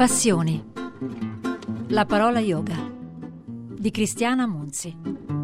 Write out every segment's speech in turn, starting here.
Passioni. La parola yoga di Cristiana Munzi.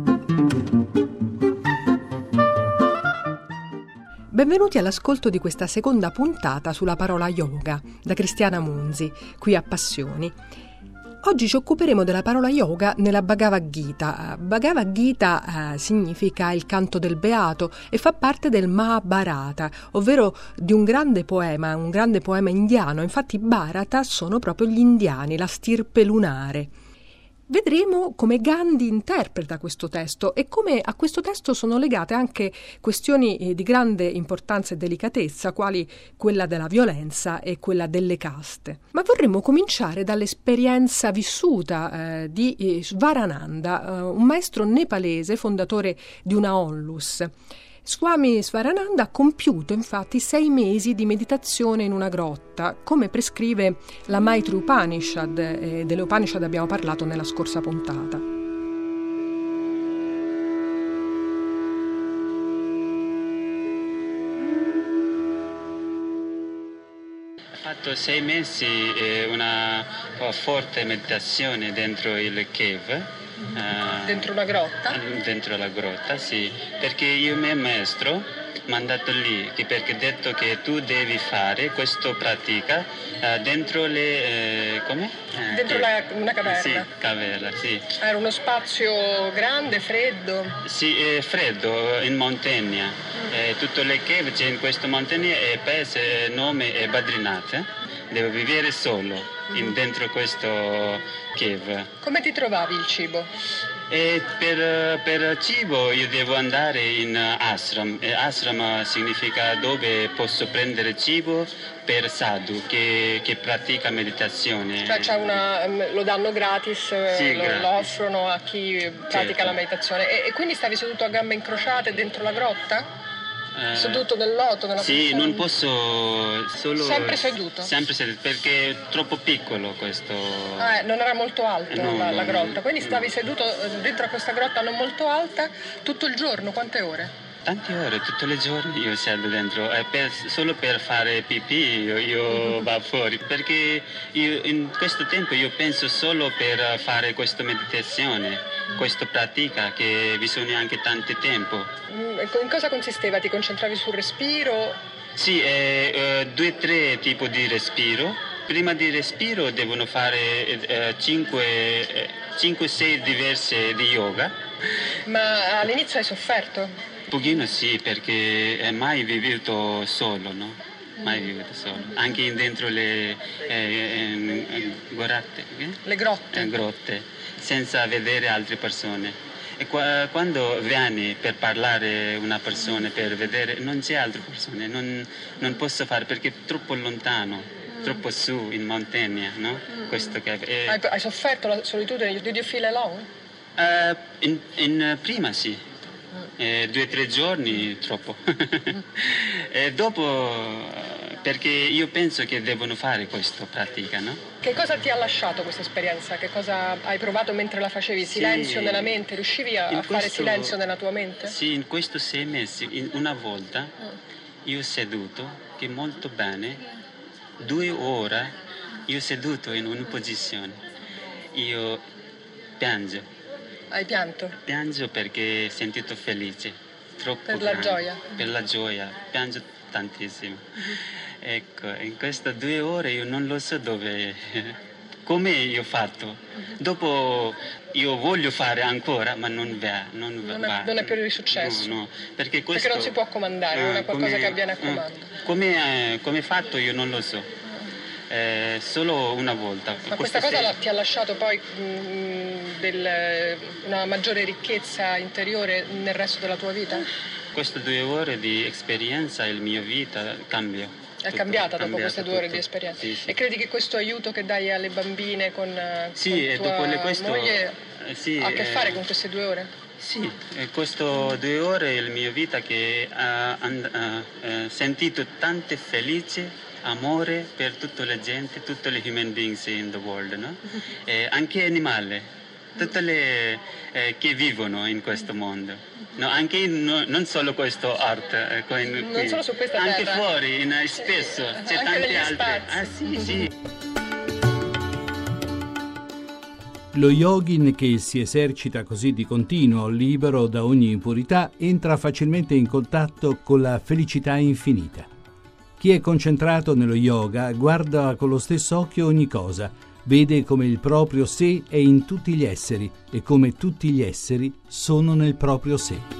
Benvenuti all'ascolto di questa seconda puntata sulla parola yoga da Cristiana Munzi, qui a Passioni. Oggi ci occuperemo della parola yoga nella Bhagavad Gita. Bhagavad Gita significa il canto del beato e fa parte del Mahabharata, ovvero di un grande poema indiano. Infatti Bharata sono proprio gli indiani, la stirpe lunare. Vedremo come Gandhi interpreta questo testo e come a questo testo sono legate anche questioni di grande importanza e delicatezza, quali quella della violenza e quella delle caste. Ma vorremmo cominciare dall'esperienza vissuta di Svarananda, un maestro nepalese, fondatore di una onlus. Swami Svarananda ha compiuto infatti 6 mesi di meditazione in una grotta, come prescrive la Maitri Upanishad, e delle Upanishad abbiamo parlato nella scorsa puntata. Ho fatto 6 mesi una forte meditazione dentro il cave. Dentro una grotta? Dentro la grotta, sì, perché il mio maestro mi ha mandato lì, perché ha detto che tu devi fare questa pratica dentro le... come? Dentro una caverna? Sì, caverna, sì. Era uno spazio grande, freddo? Sì, freddo, in montagna. Tutte le cave c'è in questa montagna e il paese nome è Badrinath. Devo vivere solo dentro questo cave. Come ti trovavi il cibo? E per cibo io devo andare in ashram. Ashram significa dove posso prendere cibo per sadhu, che pratica meditazione. Cioè lo danno gratis, sì, lo offrono a chi pratica certo. La meditazione. E quindi stavi seduto a gambe incrociate dentro la grotta? Seduto nel loto? Sì, non posso solo... Sempre seduto? Sempre seduto, perché è troppo piccolo questo... non era molto alto la grotta, no, quindi stavi seduto dentro a questa grotta non molto alta tutto il giorno, quante ore? Tante ore, tutti i giorni io siedo dentro, solo per fare pipì io vado fuori, perché in questo tempo io penso solo per fare questa meditazione, questa pratica che bisogna anche tanto tempo. In cosa consisteva? Ti concentravi sul respiro? Sì, 2-3 tipi di respiro. Prima di respiro devono fare 5-6 diverse di yoga. Ma all'inizio hai sofferto? Un pochino sì, perché mai vissuto solo, no? Mai vissuto solo. Anche dentro le grotte. Le grotte? Grotte, senza vedere altre persone. E quando vieni per parlare una persona, per vedere, non c'è altre persone, non posso fare perché è troppo lontano, troppo su in montagna, no? Questo che hai sofferto la solitudine? Did you feel alone? In prima sì. 2-3 giorni troppo. E dopo perché io penso che devono fare questa pratica, no? Che cosa ti ha lasciato questa esperienza? Che cosa hai provato mentre la facevi? Silenzio nella mente? Riuscivi a fare silenzio nella tua mente? Sì, in questi 6 mesi, una volta io ho seduto, che molto bene, 2 ore io seduto in una posizione, io piango. Hai pianto? Piango perché ho sentito felice, troppo per la gioia? Per la gioia, piango tantissimo. Ecco, in queste 2 ore io non lo so come io ho fatto. Dopo io voglio fare ancora, ma non va. Non è più successo? No, perché non si può comandare, non è qualcosa che avviene a comando. Come fatto io non lo so. Solo una volta. Ma questa cosa ti ha lasciato poi una maggiore ricchezza interiore nel resto della tua vita? Queste 2 ore di esperienza la mia vita cambia. È cambiata dopo queste 2 ore di esperienza? Sì, sì. E credi che questo aiuto che dai alle bambine con tua moglie ha a che fare con queste 2 ore? Sì, queste 2 ore la mia vita che ha sentito tante felici, amore per tutta la gente, tutte le human beings in the world, no? Anche animali, tutte le che vivono in questo mondo. No, anche non solo questo art, non solo su questa anche terra. Fuori, spesso c'è anche tante negli altre. Spazi. Sì, sì. Lo yogin che si esercita così di continuo, libero da ogni impurità, entra facilmente in contatto con la felicità infinita. Chi è concentrato nello yoga guarda con lo stesso occhio ogni cosa, vede come il proprio sé è in tutti gli esseri e come tutti gli esseri sono nel proprio sé.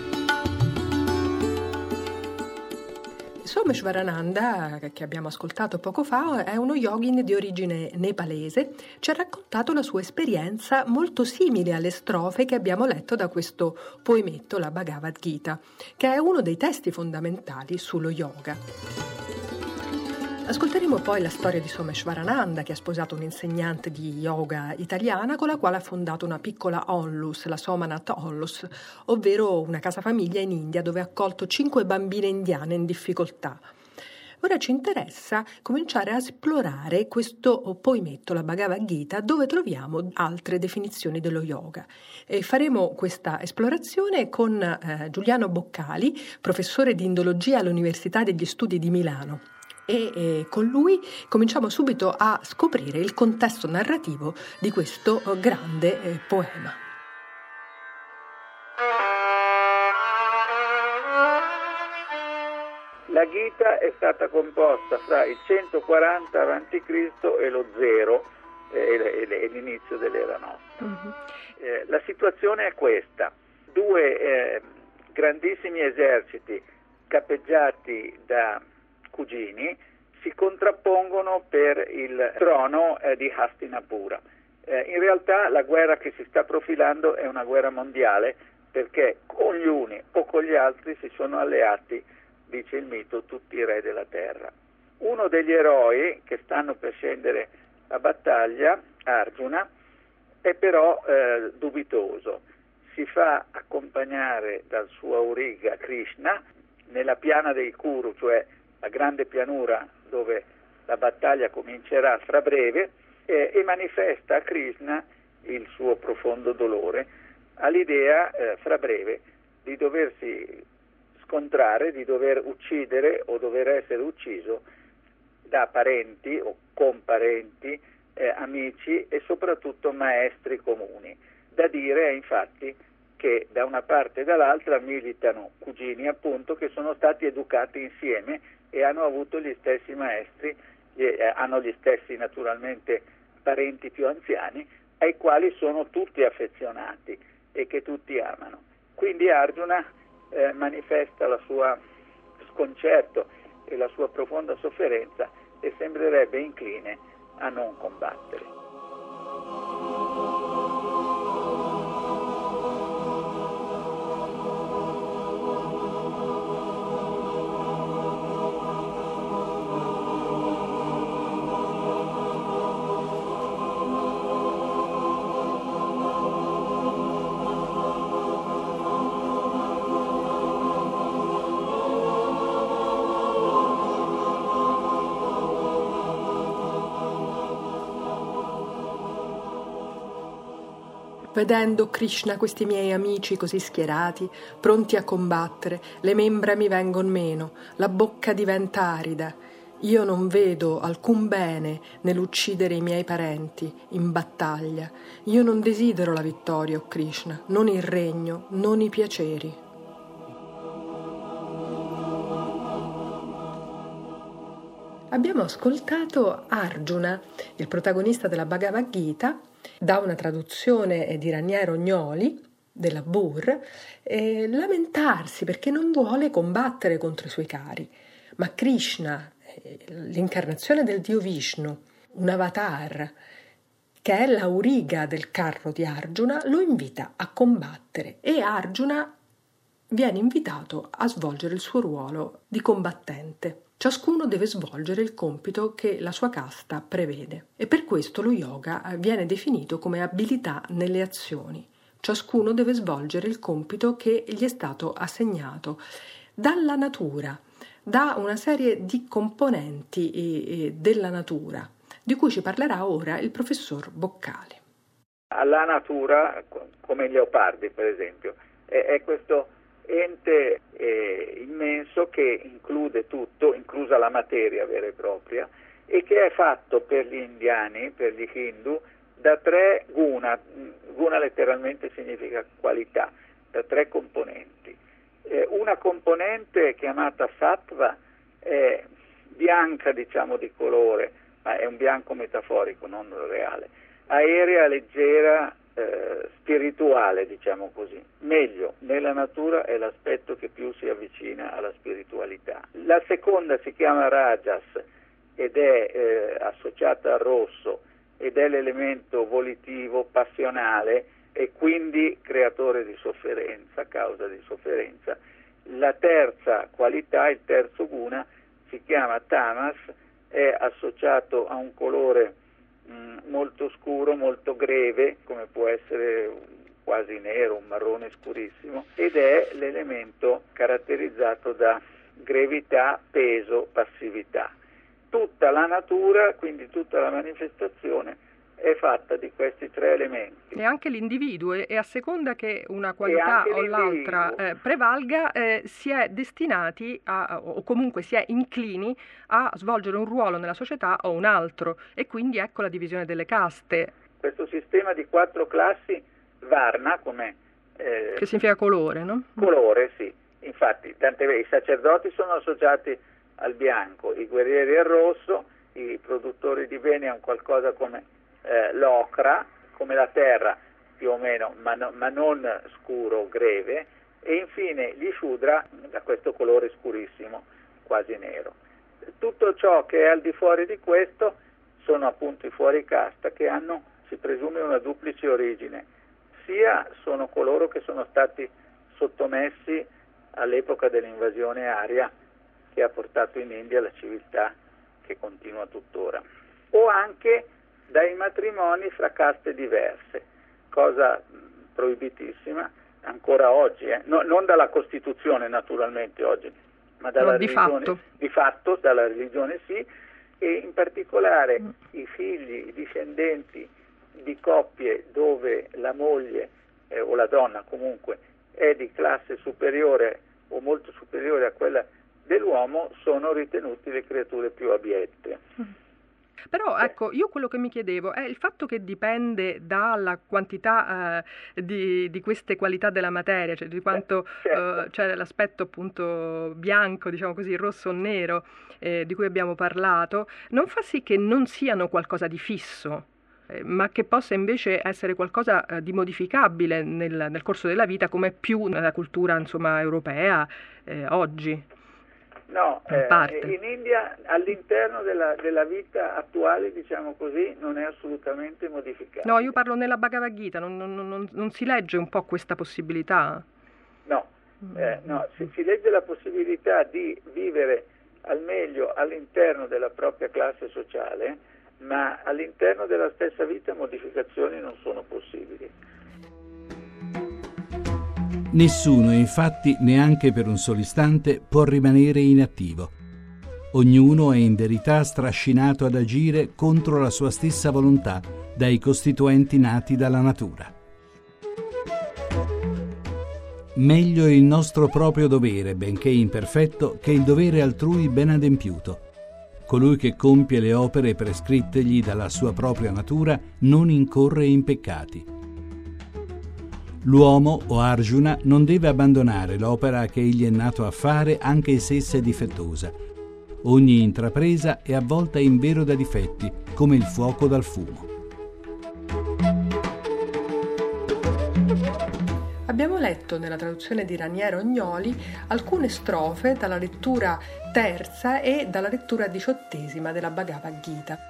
Someshvarananda, che abbiamo ascoltato poco fa, è uno yogin di origine nepalese. Ci ha raccontato la sua esperienza molto simile alle strofe che abbiamo letto da questo poemetto, la Bhagavad Gita, che è uno dei testi fondamentali sullo yoga. Ascolteremo poi la storia di Someshvarananda, che ha sposato un'insegnante di yoga italiana con la quale ha fondato una piccola onlus, la Somanath Onlus, ovvero una casa famiglia in India dove ha accolto 5 bambine indiane in difficoltà. Ora ci interessa cominciare a esplorare questo poemetto, la Bhagavad Gita, dove troviamo altre definizioni dello yoga. E faremo questa esplorazione con Giuliano Boccali, professore di indologia all'Università degli Studi di Milano. E con lui cominciamo subito a scoprire il contesto narrativo di questo grande poema. La Gita è stata composta fra il 140 a.C. e lo 0, e l'inizio dell'era nostra. Uh-huh. La situazione è questa: due grandissimi eserciti capeggiati da cugini si contrappongono per il trono di Hastinapura. In realtà la guerra che si sta profilando è una guerra mondiale, perché con gli uni o con gli altri si sono alleati, dice il mito, tutti i re della terra. Uno degli eroi che stanno per scendere a battaglia, Arjuna, è però dubitoso. Si fa accompagnare dal suo auriga Krishna nella piana dei Kuru, cioè la grande pianura dove la battaglia comincerà fra breve, e manifesta a Krishna il suo profondo dolore all'idea fra breve di doversi scontrare, di dover uccidere o dover essere ucciso da parenti o comparenti, amici e soprattutto maestri comuni. Da dire è infatti che da una parte e dall'altra militano cugini, appunto, che sono stati educati insieme e hanno avuto gli stessi maestri, hanno gli stessi naturalmente parenti più anziani, ai quali sono tutti affezionati e che tutti amano. Quindi Arjuna manifesta la sua sconcerto e la sua profonda sofferenza e sembrerebbe incline a non combattere. Vedendo Krishna questi miei amici così schierati, pronti a combattere, le membra mi vengon meno, la bocca diventa arida. Io non vedo alcun bene nell'uccidere i miei parenti in battaglia. Io non desidero la vittoria, o Krishna, non il regno, non i piaceri. Abbiamo ascoltato Arjuna, il protagonista della Bhagavad Gita, da una traduzione di Raniero Rognoli della Burr, lamentarsi perché non vuole combattere contro i suoi cari. Ma Krishna, l'incarnazione del dio Vishnu, un avatar, che è l'auriga del carro di Arjuna, lo invita a combattere e Arjuna viene invitato a svolgere il suo ruolo di combattente. Ciascuno deve svolgere il compito che la sua casta prevede e per questo lo yoga viene definito come abilità nelle azioni. Ciascuno deve svolgere il compito che gli è stato assegnato dalla natura, da una serie di componenti della natura, di cui ci parlerà ora il professor Boccali. La natura, come gli leopardi per esempio, è questo ente immenso che include tutto, inclusa la materia vera e propria, e che è fatto per gli indiani, per gli hindu, da 3 guna. Guna letteralmente significa qualità, da 3 componenti. Una componente chiamata sattva è bianca, diciamo, di colore, ma è un bianco metaforico, non reale, aerea, leggera, spirituale, diciamo così. Meglio, nella natura è l'aspetto che più si avvicina alla spiritualità. La seconda si chiama rajas ed è associata al rosso ed è l'elemento volitivo, passionale e quindi creatore di sofferenza, causa di sofferenza. La terza qualità, il terzo guna, si chiama tamas, è associato a un colore molto scuro, molto greve, come può essere quasi nero, un marrone scurissimo, ed è l'elemento caratterizzato da grevità, peso, passività. Tutta la natura, quindi tutta la manifestazione, è fatta di questi 3 elementi. E anche l'individuo, e a seconda che una qualità o l'altra prevalga, si è destinati o comunque si è inclini a svolgere un ruolo nella società o un altro, e quindi ecco la divisione delle caste. Questo sistema di 4 classi, Varna, come che significa colore, no? Colore, sì. Infatti, i sacerdoti sono associati al bianco, i guerrieri al rosso, i produttori di beni a un qualcosa come l'ocra, come la terra più o meno, ma non scuro, greve, e infine gli shudra da questo colore scurissimo, quasi nero. Tutto ciò che è al di fuori di questo sono appunto i fuoricasta, che hanno, si presume, una duplice origine. Sia sono coloro che sono stati sottomessi all'epoca dell'invasione aria che ha portato in India la civiltà che continua tuttora, o anche dai matrimoni fra caste diverse, cosa proibitissima ancora oggi, non dalla Costituzione naturalmente oggi, ma dalla religione, di fatto dalla religione sì, e in particolare i figli, i discendenti di coppie dove la moglie o la donna comunque è di classe superiore o molto superiore a quella dell'uomo sono ritenuti le creature più abiette. Però ecco, io quello che mi chiedevo è il fatto che dipende dalla quantità di queste qualità della materia, cioè di quanto c'è l'aspetto appunto bianco, diciamo così, rosso o nero, di cui abbiamo parlato, non fa sì che non siano qualcosa di fisso, ma che possa invece essere qualcosa di modificabile nel corso della vita, come più nella cultura, insomma, europea oggi. No, in India all'interno della vita attuale, diciamo così, non è assolutamente modificabile. No, io parlo nella Bhagavad Gita, non si legge un po' questa possibilità? No, si legge la possibilità di vivere al meglio all'interno della propria classe sociale, ma all'interno della stessa vita modificazioni non sono possibili. Nessuno, infatti, neanche per un solo istante, può rimanere inattivo. Ognuno è in verità strascinato ad agire contro la sua stessa volontà dai costituenti nati dalla natura. Meglio il nostro proprio dovere, benché imperfetto, che il dovere altrui ben adempiuto. Colui che compie le opere prescrittegli dalla sua propria natura non incorre in peccati. L'uomo o Arjuna non deve abbandonare l'opera che egli è nato a fare, anche se essa è difettosa. Ogni intrapresa è avvolta in vero da difetti, come il fuoco dal fumo. Abbiamo letto nella traduzione di Raniero Agnoli alcune strofe dalla lettura terza e dalla lettura 18ª della Bhagavad Gita.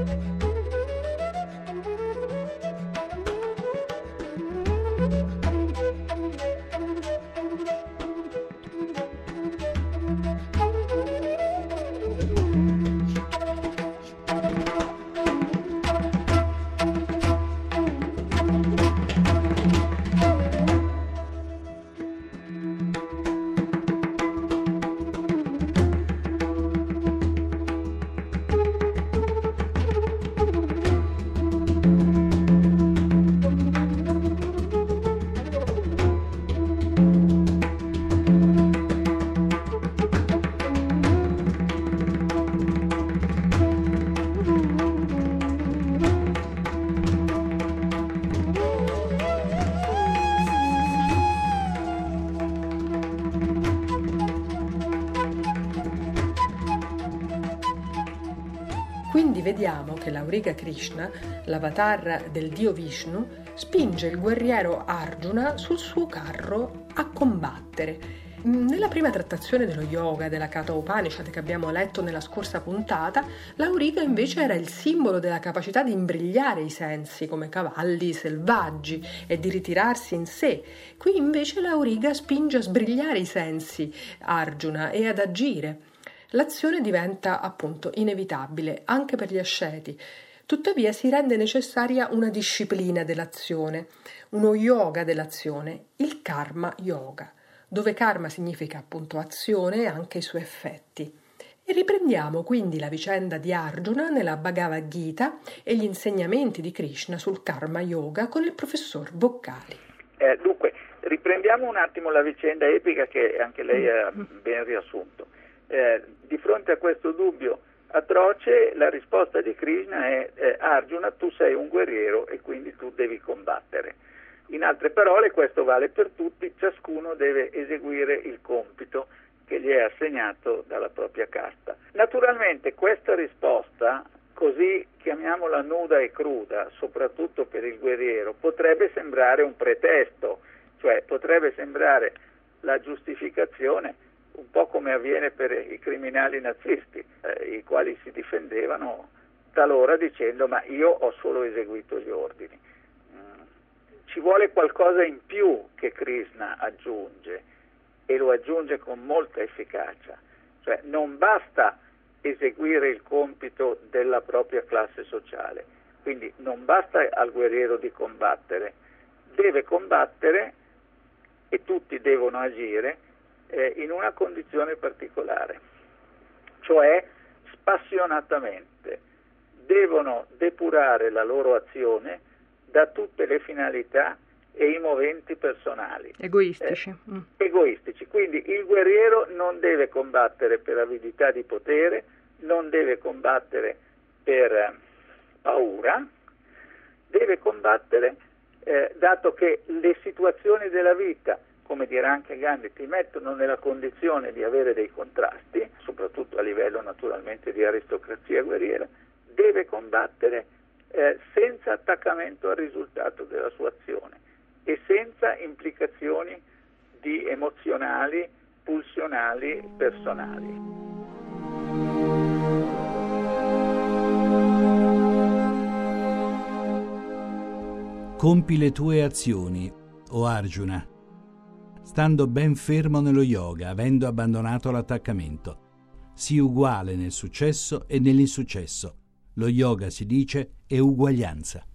Quindi vediamo che l'Auriga Krishna, l'avatar del dio Vishnu, spinge il guerriero Arjuna sul suo carro a combattere. Nella prima trattazione dello yoga della Katha Upanishad che abbiamo letto nella scorsa puntata, l'Auriga invece era il simbolo della capacità di imbrigliare i sensi come cavalli selvaggi e di ritirarsi in sé. Qui invece l'Auriga spinge a sbrigliare i sensi Arjuna e ad agire. L'azione diventa appunto inevitabile anche per gli asceti. Tuttavia si rende necessaria una disciplina dell'azione, uno yoga dell'azione, il karma yoga, dove karma significa appunto azione e anche i suoi effetti. E riprendiamo quindi la vicenda di Arjuna nella Bhagavad Gita e gli insegnamenti di Krishna sul karma yoga con il professor Boccali. Dunque, riprendiamo un attimo la vicenda epica che anche lei ha ben riassunto. Di fronte a questo dubbio atroce, la risposta di Krishna è Arjuna, tu sei un guerriero e quindi tu devi combattere. In altre parole, questo vale per tutti, ciascuno deve eseguire il compito che gli è assegnato dalla propria casta. Naturalmente questa risposta, così chiamiamola nuda e cruda, soprattutto per il guerriero, potrebbe sembrare un pretesto, cioè potrebbe sembrare la giustificazione un po' come avviene per i criminali nazisti, i quali si difendevano talora dicendo ma io ho solo eseguito gli ordini. Ci vuole qualcosa in più che Krishna aggiunge e lo aggiunge con molta efficacia, cioè non basta eseguire il compito della propria classe sociale, quindi non basta al guerriero di combattere, deve combattere e tutti devono agire in una condizione particolare, cioè spassionatamente. Devono depurare la loro azione da tutte le finalità e i moventi personali. Egoistici. Egoistici. Quindi il guerriero non deve combattere per avidità di potere, non deve combattere per paura, deve combattere dato che le situazioni della vita, come dirà anche Gandhi, ti mettono nella condizione di avere dei contrasti, soprattutto a livello naturalmente di aristocrazia guerriera, deve combattere senza attaccamento al risultato della sua azione e senza implicazioni emozionali, pulsionali, personali. Compi le tue azioni, o Arjuna, stando ben fermo nello yoga, avendo abbandonato l'attaccamento. Sii uguale nel successo e nell'insuccesso. Lo yoga, si dice, è uguaglianza.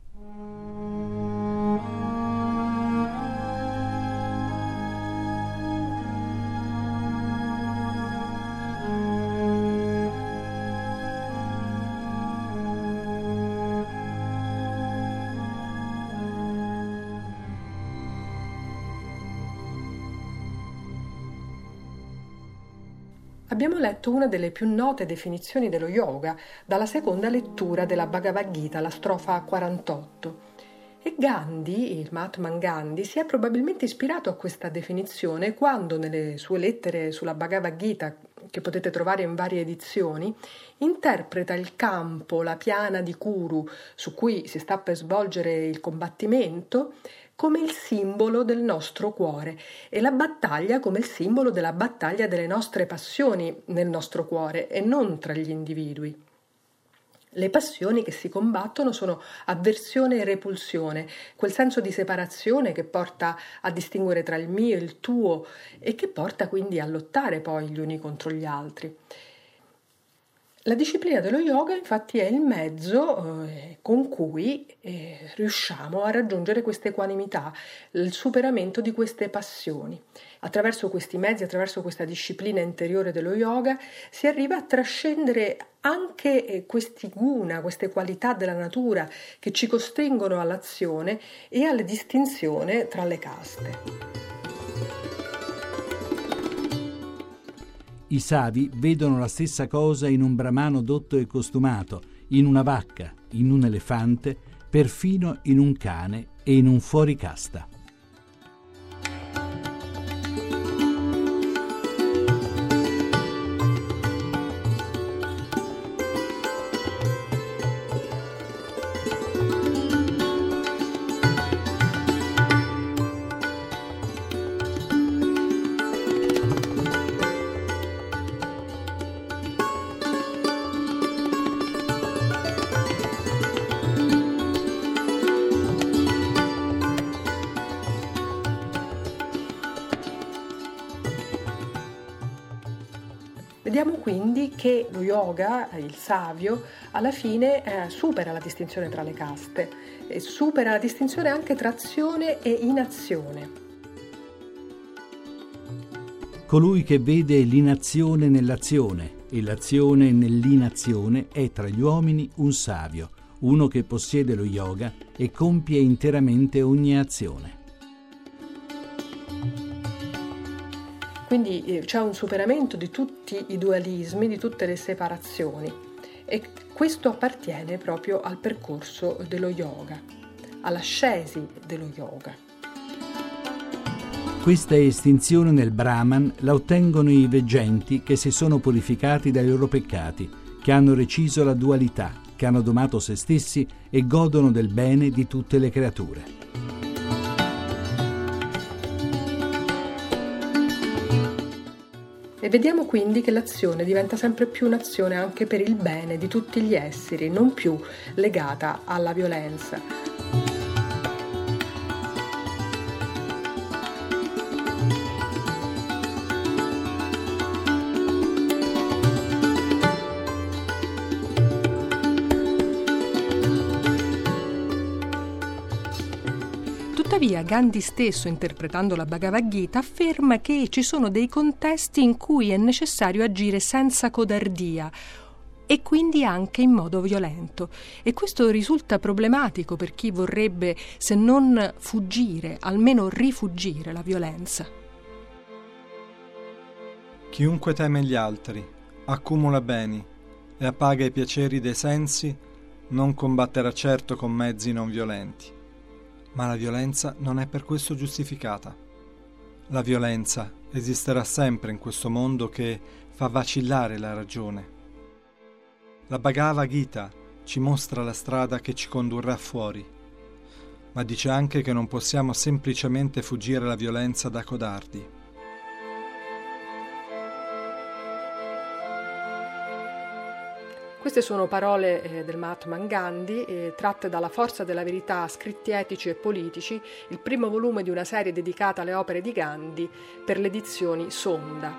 Abbiamo letto una delle più note definizioni dello yoga dalla seconda lettura della Bhagavad Gita, la strofa 48. E Gandhi, il Mahatma Gandhi, si è probabilmente ispirato a questa definizione quando nelle sue lettere sulla Bhagavad Gita, che potete trovare in varie edizioni, interpreta il campo, la piana di Kuru, su cui si sta per svolgere il combattimento, come il simbolo del nostro cuore e la battaglia come il simbolo della battaglia delle nostre passioni nel nostro cuore e non tra gli individui. Le passioni che si combattono sono avversione e repulsione, quel senso di separazione che porta a distinguere tra il mio e il tuo e che porta quindi a lottare poi gli uni contro gli altri. La disciplina dello yoga infatti è il mezzo con cui riusciamo a raggiungere questa equanimità, il superamento di queste passioni. Attraverso questi mezzi, attraverso questa disciplina interiore dello yoga, si arriva a trascendere anche questi guna, queste qualità della natura che ci costringono all'azione e alla distinzione tra le caste. I savi vedono la stessa cosa in un brahmano dotto e costumato, in una vacca, in un elefante, perfino in un cane e in un fuoricasta. Vediamo quindi che lo yoga, il savio, alla fine supera la distinzione tra le caste e supera la distinzione anche tra azione e inazione. Colui che vede l'inazione nell'azione e l'azione nell'inazione è tra gli uomini un savio, uno che possiede lo yoga e compie interamente ogni azione. Quindi c'è un superamento di tutti i dualismi, di tutte le separazioni e questo appartiene proprio al percorso dello yoga, all'ascesi dello yoga. Questa estinzione nel Brahman la ottengono i veggenti che si sono purificati dai loro peccati, che hanno reciso la dualità, che hanno domato se stessi e godono del bene di tutte le creature. E vediamo quindi che l'azione diventa sempre più un'azione anche per il bene di tutti gli esseri, non più legata alla violenza. Tuttavia Gandhi stesso, interpretando la Bhagavad Gita, afferma che ci sono dei contesti in cui è necessario agire senza codardia e quindi anche in modo violento. E questo risulta problematico per chi vorrebbe, se non fuggire, almeno rifuggire la violenza. Chiunque teme gli altri, accumula beni e appaga i piaceri dei sensi, non combatterà certo con mezzi non violenti. Ma la violenza non è per questo giustificata. La violenza esisterà sempre in questo mondo che fa vacillare la ragione. La Bhagavad Gita ci mostra la strada che ci condurrà fuori, ma dice anche che non possiamo semplicemente fuggire la violenza da codardi. Queste sono parole del Mahatma Gandhi, tratte dalla Forza della Verità, scritti etici e politici, il primo volume di una serie dedicata alle opere di Gandhi per le edizioni Sonda.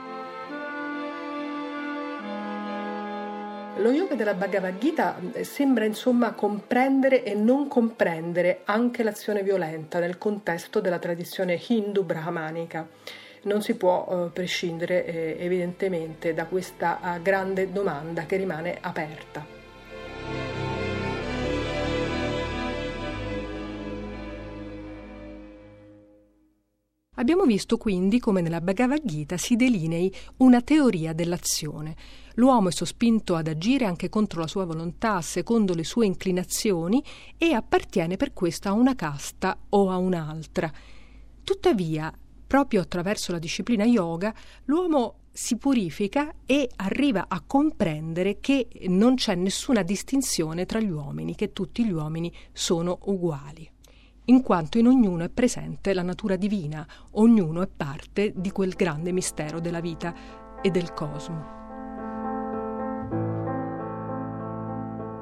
Lo yoga della Bhagavad Gita sembra insomma comprendere e non comprendere anche l'azione violenta nel contesto della tradizione hindu-brahmanica. Non si può prescindere evidentemente da questa grande domanda che rimane aperta. Abbiamo visto quindi come nella Bhagavad Gita si delinei una teoria dell'azione. L'uomo è sospinto ad agire anche contro la sua volontà, secondo le sue inclinazioni, e appartiene per questo a una casta o a un'altra. Tuttavia, proprio attraverso la disciplina yoga, l'uomo si purifica e arriva a comprendere che non c'è nessuna distinzione tra gli uomini, che tutti gli uomini sono uguali, in quanto in ognuno è presente la natura divina, ognuno è parte di quel grande mistero della vita e del cosmo.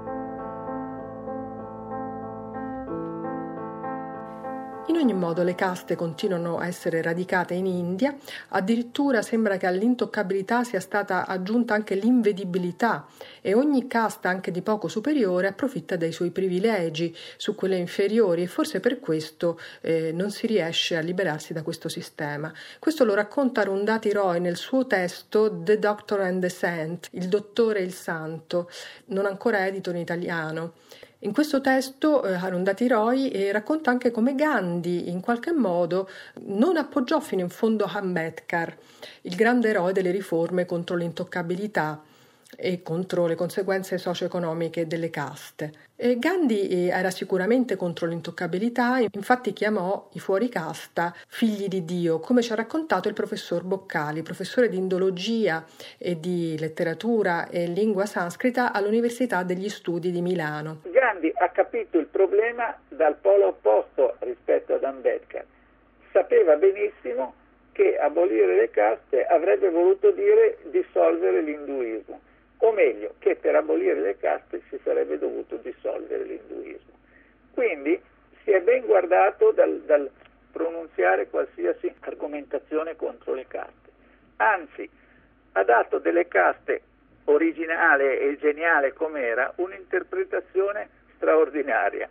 ogni modo le caste continuano a essere radicate in India, addirittura sembra che all'intoccabilità sia stata aggiunta anche l'invedibilità e ogni casta, anche di poco superiore, approfitta dei suoi privilegi su quelle inferiori e forse per questo non si riesce a liberarsi da questo sistema. Questo lo racconta Arundhati Roy nel suo testo The Doctor and the Saint, il dottore e il santo, non ancora edito in italiano. In questo testo Arundhati Roy racconta anche come Gandhi in qualche modo non appoggiò fino in fondo Ambedkar, il grande eroe delle riforme contro l'intoccabilità e contro le conseguenze socio-economiche delle caste. Gandhi era sicuramente contro l'intoccabilità, infatti chiamò i fuoricasta figli di Dio, come ci ha raccontato il professor Boccali, professore di indologia e di letteratura e lingua sanscrita all'Università degli Studi di Milano. Gandhi ha capito il problema dal polo opposto rispetto ad Ambedkar. Sapeva benissimo che abolire le caste avrebbe voluto dire dissolvere l'induismo. O meglio, che per abolire le caste si sarebbe dovuto dissolvere l'induismo. Quindi si è ben guardato dal pronunziare qualsiasi argomentazione contro le caste. Anzi, ha dato delle caste originale e geniale com'era un'interpretazione straordinaria,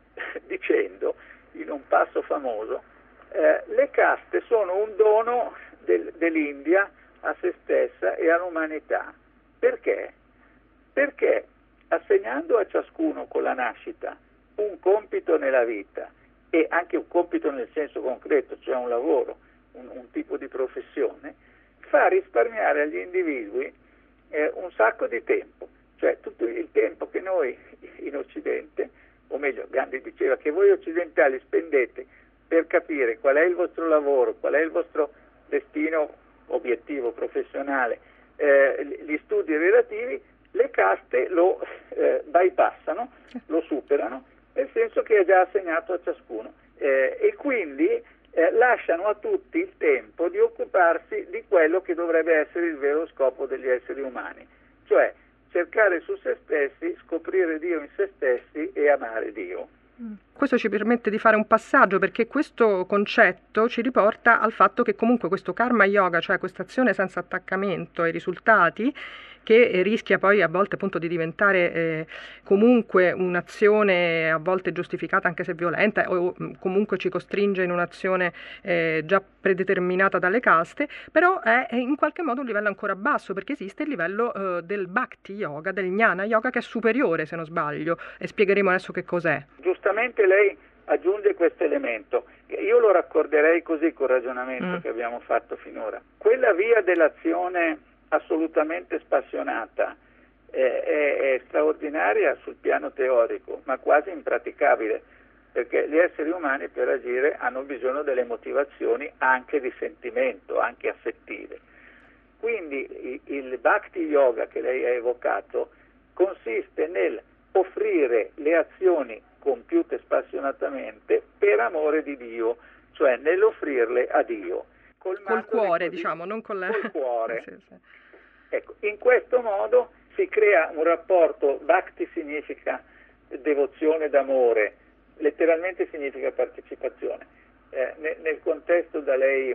dicendo in un passo famoso le caste sono un dono dell'India a se stessa e all'umanità. Perché? Perché assegnando a ciascuno con la nascita un compito nella vita e anche un compito nel senso concreto, cioè un lavoro, un tipo di professione, fa risparmiare agli individui un sacco di tempo, cioè tutto il tempo che noi in Occidente, o meglio Gandhi diceva che voi occidentali spendete per capire qual è il vostro lavoro, qual è il vostro destino obiettivo professionale, gli studi relativi, le caste lo bypassano, lo superano, nel senso che è già assegnato a ciascuno e quindi lasciano a tutti il tempo di occuparsi di quello che dovrebbe essere il vero scopo degli esseri umani, cioè cercare su se stessi, scoprire Dio in se stessi e amare Dio. Questo ci permette di fare un passaggio, perché questo concetto ci riporta al fatto che comunque questo karma yoga, cioè questa azione senza attaccamento ai risultati, che rischia poi a volte appunto di diventare comunque un'azione a volte giustificata anche se violenta, o comunque ci costringe in un'azione già predeterminata dalle caste, però è in qualche modo un livello ancora basso, perché esiste il livello del bhakti yoga, del jnana yoga, che è superiore se non sbaglio, e spiegheremo adesso che cos'è. Giustamente lei aggiunge questo elemento, io lo raccorderei così col ragionamento che abbiamo fatto finora. Quella via dell'azione assolutamente spassionata è straordinaria sul piano teorico, ma quasi impraticabile, perché gli esseri umani per agire hanno bisogno delle motivazioni anche di sentimento, anche affettive. Quindi il Bhakti Yoga che lei ha evocato consiste nel offrire le azioni compiute spassionatamente per amore di Dio, cioè nell'offrirle a Dio. Col cuore, diciamo, non con la... Col cuore. Sì. Ecco, in questo modo si crea un rapporto, Bhakti significa devozione d'amore, letteralmente significa partecipazione. Nel contesto da lei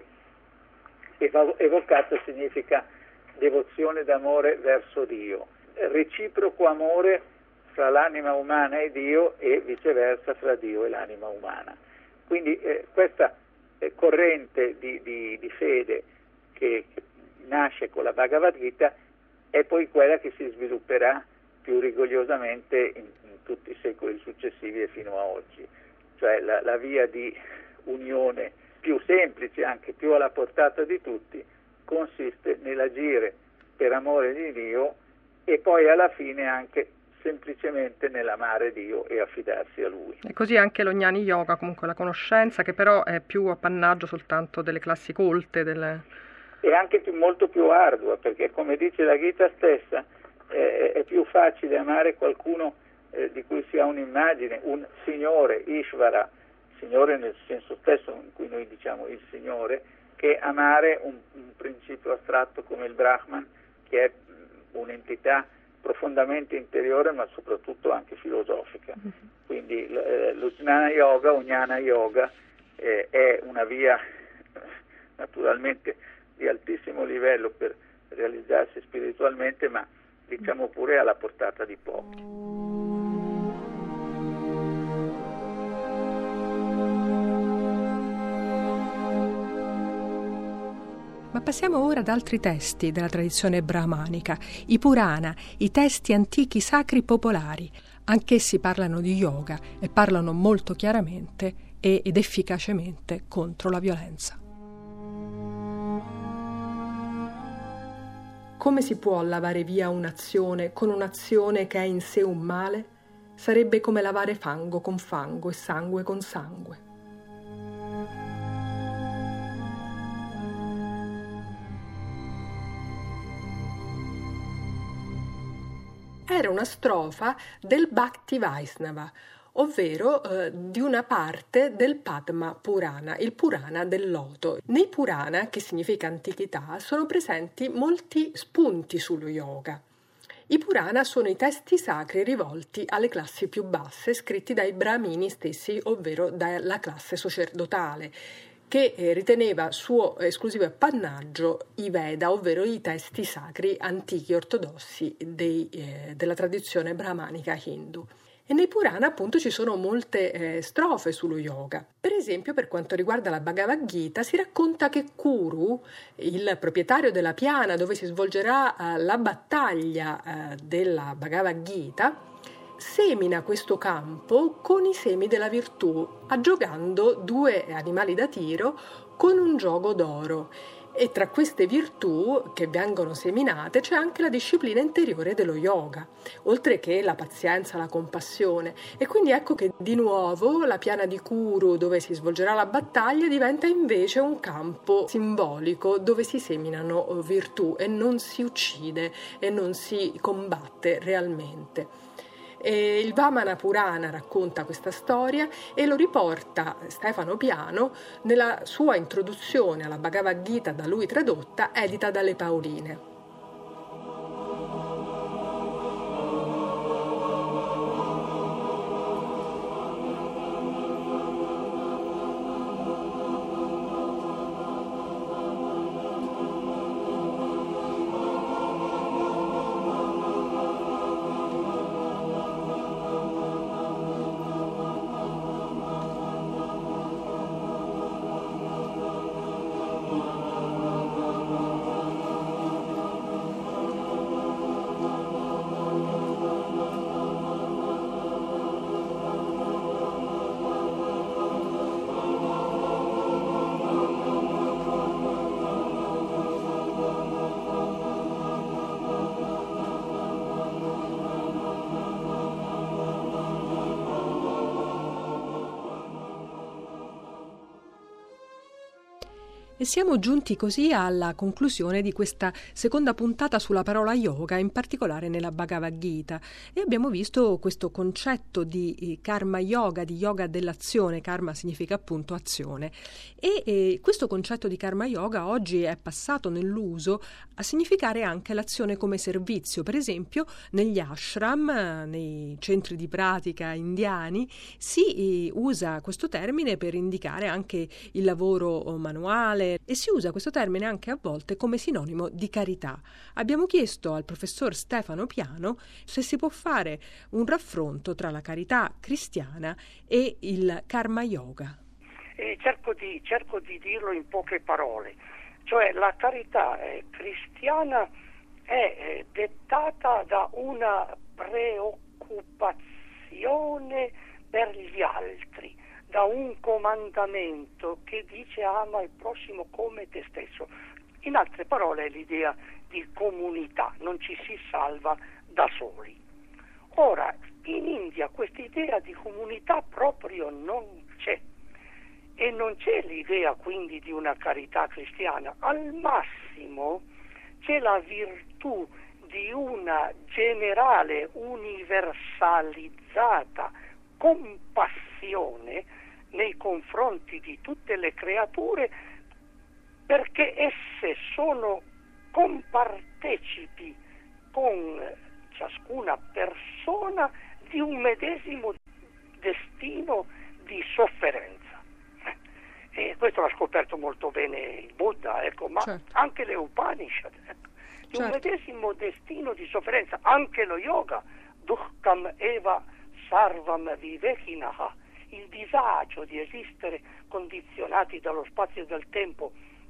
evocato significa devozione d'amore verso Dio, reciproco amore fra l'anima umana e Dio e viceversa fra Dio e l'anima umana. Quindi questa corrente di fede che nasce con la Bhagavad Gita è poi quella che si svilupperà più rigogliosamente in tutti i secoli successivi e fino a oggi, cioè la via di unione più semplice, anche più alla portata di tutti, consiste nell'agire per amore di Dio e poi alla fine anche semplicemente nell'amare Dio e affidarsi a Lui. E così anche lo Jnana Yoga, comunque la conoscenza, che però è più appannaggio soltanto delle classi colte. E anche molto più ardua, perché come dice la Gita stessa, è più facile amare qualcuno di cui si ha un'immagine, un Signore, Ishvara, Signore nel senso stesso in cui noi diciamo il Signore, che amare un principio astratto come il Brahman, che è un'entità profondamente interiore ma soprattutto anche filosofica. Quindi lo Jnana Yoga o Jnana Yoga è una via naturalmente di altissimo livello per realizzarsi spiritualmente, ma diciamo pure alla portata di pochi. Ma passiamo ora ad altri testi della tradizione brahmanica, i Purana, i testi antichi sacri popolari. Anch'essi parlano di yoga e parlano molto chiaramente ed efficacemente contro la violenza. Come si può lavare via un'azione con un'azione che è in sé un male? Sarebbe come lavare fango con fango e sangue con sangue. Era una strofa del Bhakti Vaisnava, ovvero di una parte del Padma Purana, il Purana del loto. Nei Purana, che significa antichità, sono presenti molti spunti sullo yoga. I Purana sono i testi sacri rivolti alle classi più basse, scritti dai Brahmini stessi, ovvero dalla classe sacerdotale, che riteneva suo esclusivo appannaggio i Veda, ovvero i testi sacri antichi ortodossi della tradizione brahmanica hindu. E nei Purana appunto ci sono molte strofe sullo yoga. Per esempio, per quanto riguarda la Bhagavad Gita, si racconta che Kuru, il proprietario della piana dove si svolgerà la battaglia della Bhagavad Gita, semina questo campo con i semi della virtù, aggiogando 2 animali da tiro con un giogo d'oro. E tra queste virtù che vengono seminate c'è anche la disciplina interiore dello yoga, oltre che la pazienza, la compassione. E quindi ecco che di nuovo la piana di Kuru, dove si svolgerà la battaglia, diventa invece un campo simbolico dove si seminano virtù e non si uccide e non si combatte realmente. E il Vamana Purana racconta questa storia e lo riporta Stefano Piano nella sua introduzione alla Bhagavad Gita, da lui tradotta, edita dalle Paoline. E siamo giunti così alla conclusione di questa seconda puntata sulla parola yoga, in particolare nella Bhagavad Gita, e abbiamo visto questo concetto di karma yoga, di yoga dell'azione. Karma significa appunto azione, e questo concetto di karma yoga oggi è passato nell'uso a significare anche l'azione come servizio. Per esempio negli ashram, nei centri di pratica indiani, si usa questo termine per indicare anche il lavoro manuale, e si usa questo termine anche a volte come sinonimo di carità. Abbiamo chiesto al professor Stefano Piano se si può fare un raffronto tra la carità cristiana e il karma yoga. Cerco di dirlo in poche parole. Cioè, la carità cristiana è dettata da una preoccupazione per gli altri, da un comandamento che dice ama il prossimo come te stesso. In altre parole è l'idea di comunità, non ci si salva da soli. Ora, in India questa idea di comunità proprio non c'è, e non c'è l'idea quindi di una carità cristiana. Al massimo c'è la virtù di una generale, universalizzata compassione nei confronti di tutte le creature, perché esse sono compartecipi con ciascuna persona di un medesimo destino di sofferenza. E questo l'ha scoperto molto bene il Buddha, ecco, ma certo. anche le Upanishad, ecco, di un Certo. medesimo destino di sofferenza, anche lo yoga, dukkam eva sarvam vivekinaha, il disagio di esistere condizionati dallo spazio e dal tempo,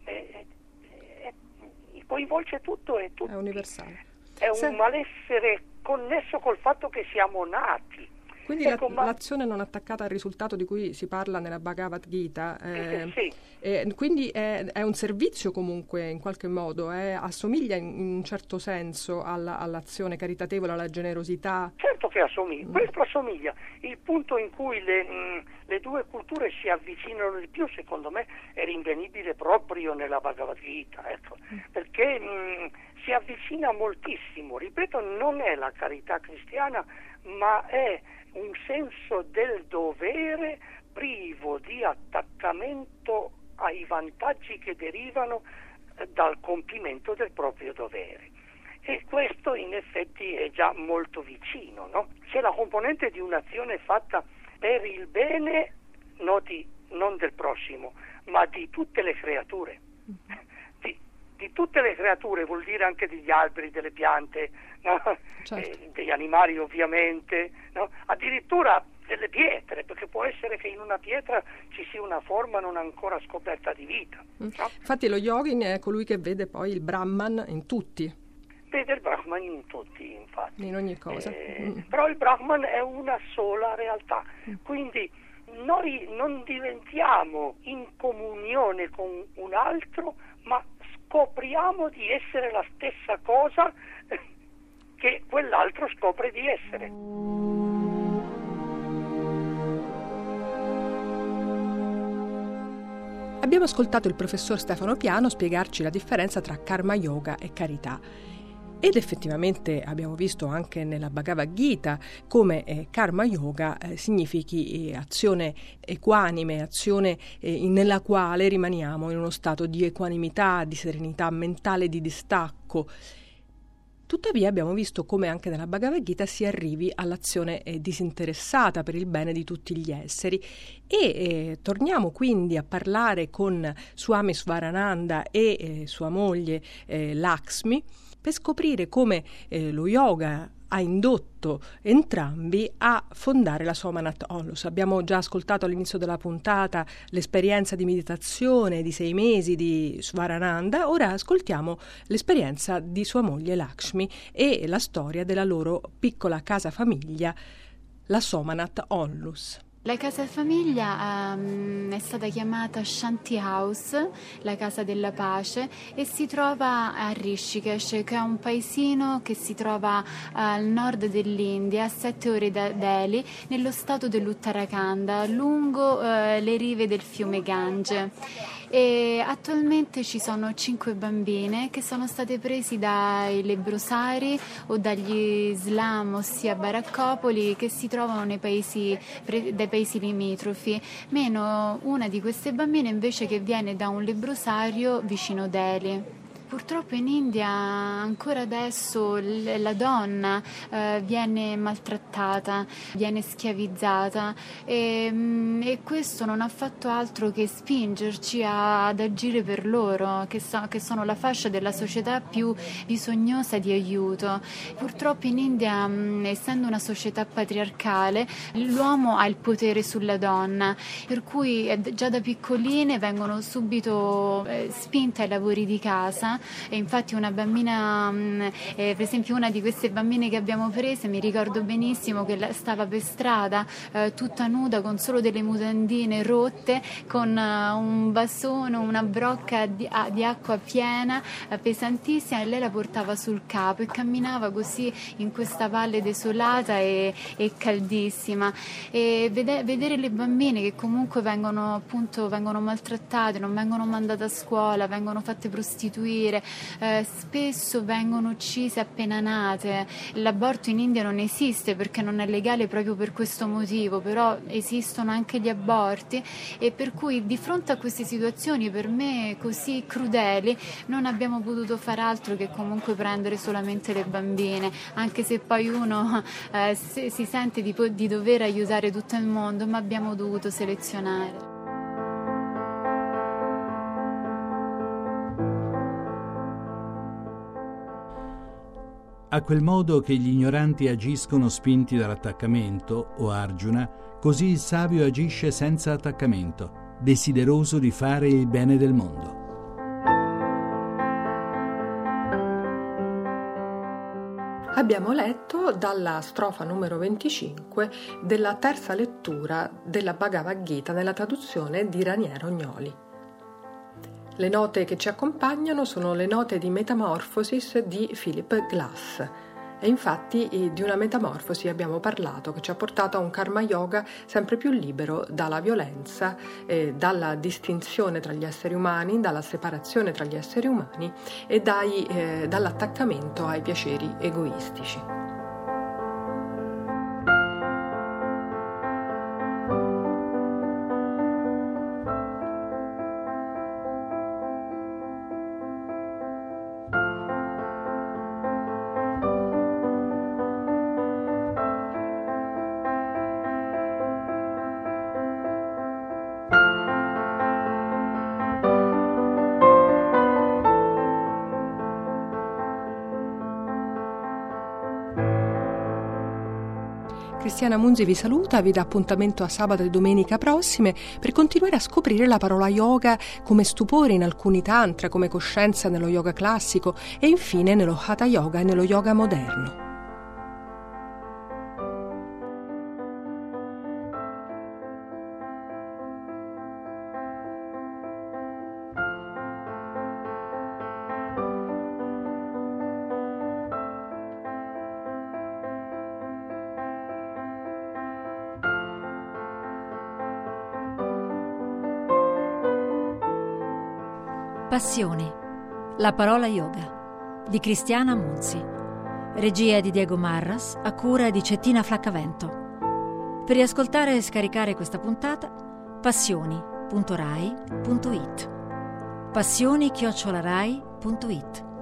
coinvolge tutto e tutti. È universale. È un malessere connesso col fatto che siamo nati. Quindi ecco, l'azione non attaccata al risultato di cui si parla nella Bhagavad Gita, sì. quindi è un servizio comunque in qualche modo, assomiglia in un certo senso all'azione caritatevole, alla generosità. Certo che assomiglia, questo assomiglia. Il punto in cui le due culture si avvicinano di più, secondo me, è rinvenibile proprio nella Bhagavad Gita, ecco, perché si avvicina moltissimo. Ripeto, non è la carità cristiana, ma è un senso del dovere privo di attaccamento ai vantaggi che derivano dal compimento del proprio dovere. E questo in effetti è già molto vicino, no? C'è la componente di un'azione fatta per il bene, noti, non del prossimo, ma di tutte le creature. Di tutte le creature vuol dire anche degli alberi, delle piante, no? Certo. Degli animali ovviamente, no? Addirittura delle pietre, perché può essere che in una pietra ci sia una forma non ancora scoperta di vita. No? Infatti lo yogin è colui che vede poi il Brahman in tutti. Vede il Brahman in tutti, infatti. In ogni cosa. Però il Brahman è una sola realtà, quindi noi non diventiamo in comunione con un altro, ma scopriamo di essere la stessa cosa che quell'altro scopre di essere. Abbiamo ascoltato il professor Stefano Piano spiegarci la differenza tra karma yoga e carità. Ed effettivamente abbiamo visto anche nella Bhagavad Gita come karma yoga significhi azione equanime, azione nella quale rimaniamo in uno stato di equanimità, di serenità mentale, di distacco. Tuttavia abbiamo visto come anche nella Bhagavad Gita si arrivi all'azione disinteressata per il bene di tutti gli esseri e torniamo quindi a parlare con Swami Svarananda e sua moglie Lakshmi per scoprire come lo yoga ha indotto entrambi a fondare la Somanat Onlus. Abbiamo già ascoltato all'inizio della puntata l'esperienza di meditazione di 6 mesi di Svarananda, ora ascoltiamo l'esperienza di sua moglie Lakshmi e la storia della loro piccola casa famiglia, la Somanat Onlus. La casa famiglia è stata chiamata Shanti House, la casa della pace, e si trova a Rishikesh, che è un paesino che si trova al nord dell'India, a 7 ore da Delhi, nello stato dell'Uttarakhand, lungo le rive del fiume Gange. E attualmente ci sono 5 bambine che sono state presi dai lebrosari o dagli Islam, ossia baraccopoli, che si trovano dai paesi limitrofi, meno una di queste bambine invece che viene da un lebrosario vicino Delhi. Purtroppo in India ancora adesso la donna viene maltrattata, viene schiavizzata e questo non ha fatto altro che spingerci ad agire per loro, che sono la fascia della società più bisognosa di aiuto. Purtroppo in India, essendo una società patriarcale, l'uomo ha il potere sulla donna, per cui già da piccoline vengono subito spinte ai lavori di casa. E infatti una bambina, per esempio una di queste bambine che abbiamo prese, mi ricordo benissimo che stava per strada tutta nuda con solo delle mutandine rotte, con un bastone, una brocca di acqua piena, pesantissima, e lei la portava sul capo e camminava così in questa valle desolata e caldissima. E vedere le bambine che comunque vengono maltrattate, non vengono mandate a scuola, vengono fatte prostituire, spesso vengono uccise appena nate. L'aborto in India non esiste perché non è legale proprio per questo motivo, però esistono anche gli aborti, e per cui di fronte a queste situazioni per me così crudeli non abbiamo potuto fare altro che comunque prendere solamente le bambine, anche se poi uno si sente di dover aiutare tutto il mondo, ma abbiamo dovuto selezionare. A quel modo che gli ignoranti agiscono spinti dall'attaccamento, o Arjuna, così il savio agisce senza attaccamento, desideroso di fare il bene del mondo. Abbiamo letto dalla strofa numero 25 della terza lettura della Bhagavad Gita nella traduzione di Raniero Gnoli. Le note che ci accompagnano sono le note di Metamorphosis di Philip Glass. E infatti di una metamorfosi abbiamo parlato che ci ha portato a un karma yoga sempre più libero dalla violenza, dalla distinzione tra gli esseri umani, dalla separazione tra gli esseri umani e dall'attaccamento ai piaceri egoistici. Cristiana Munzi vi saluta, vi dà appuntamento a sabato e domenica prossime per continuare a scoprire la parola yoga come stupore in alcuni tantra, come coscienza nello yoga classico e infine nello hatha yoga e nello yoga moderno. Passioni. La parola yoga di Cristiana Munzi. Regia di Diego Marras a cura di Cettina Flaccavento. Per riascoltare e scaricare questa puntata passioni.rai.it passioni@rai.it